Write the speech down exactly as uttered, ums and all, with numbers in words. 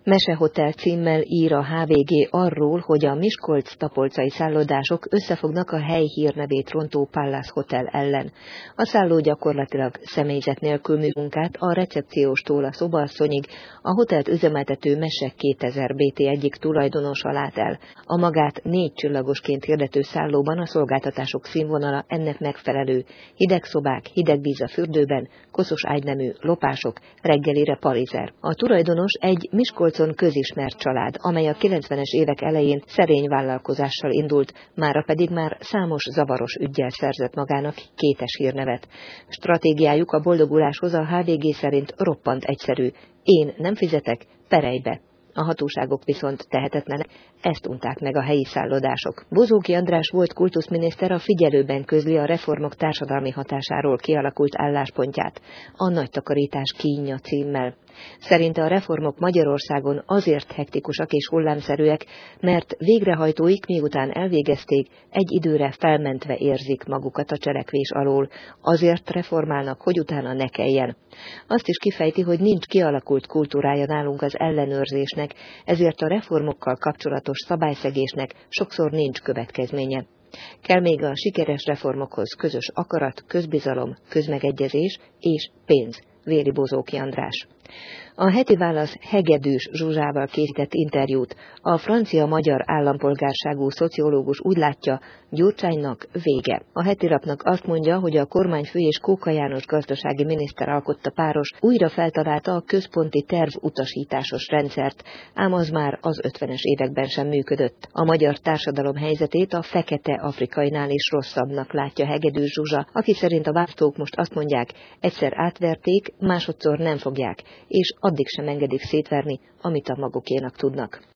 Mesehotel címmel ír a há vé gé arról, hogy a miskolc-tapolcai szállodások összefognak a hely hírnevét rontó Palace Hotel ellen. A szálló gyakorlatilag személyzet nélkül működik, munkát a recepcióstól a szobaasszonyig a hotelt üzemeltető Mese kétezer bé té egyik tulajdonosa lát el. A magát négy csillagosként hirdető szállóban a szolgáltatások színvonala ennek megfelelő: hideg szobák, hideg víz a fürdőben, koszos ágynemű, lopások, reggelire parizer. A tulajdonos egy Miskolcon közismert család, amely a kilencvenes évek elején szerény vállalkozással indult, mára pedig már számos zavaros üggyel szerzett magának kétes hírnevet. Stratégiájuk a boldoguláshoz a há vé gé szerint roppant egyszerű: én nem fizetek, perejbe. A hatóságok viszont tehetetlenek, ezt unták meg a helyi szállodások. Bozóki András volt kultuszminiszter a Figyelőben közli a reformok társadalmi hatásáról kialakult álláspontját a Nagy takarítás kínja címmel. Szerinte a reformok Magyarországon azért hektikusak és hullámszerűek, mert végrehajtóik miután elvégezték, egy időre felmentve érzik magukat a cselekvés alól, azért reformálnak, hogy utána ne kelljen. Azt is kifejti, hogy nincs kialakult kultúrája nálunk az ellenőrzésnek, ezért a reformokkal kapcsolatos szabályszegésnek sokszor nincs következménye. Kell még a sikeres reformokhoz közös akarat, közbizalom, közmegegyezés és pénz, véli Bozóki András. A Heti Válasz Hegedűs Zsuzsával készített interjút a francia-magyar állampolgárságú szociológus úgy látja, Gyurcsánynak vége. A hetilapnak azt mondja, hogy a kormányfő és Kóka János gazdasági miniszter alkotta páros újra feltalálta a központi tervutasításos rendszert, ám az már az ötvenes években sem működött. A magyar társadalom helyzetét a fekete afrikainál is rosszabbnak látja Hegedűs Zsuzsa, aki szerint a választók most azt mondják, egyszer átverték, másodszor nem fogják, és addig sem engedik szétverni, amit a magukénak tudnak.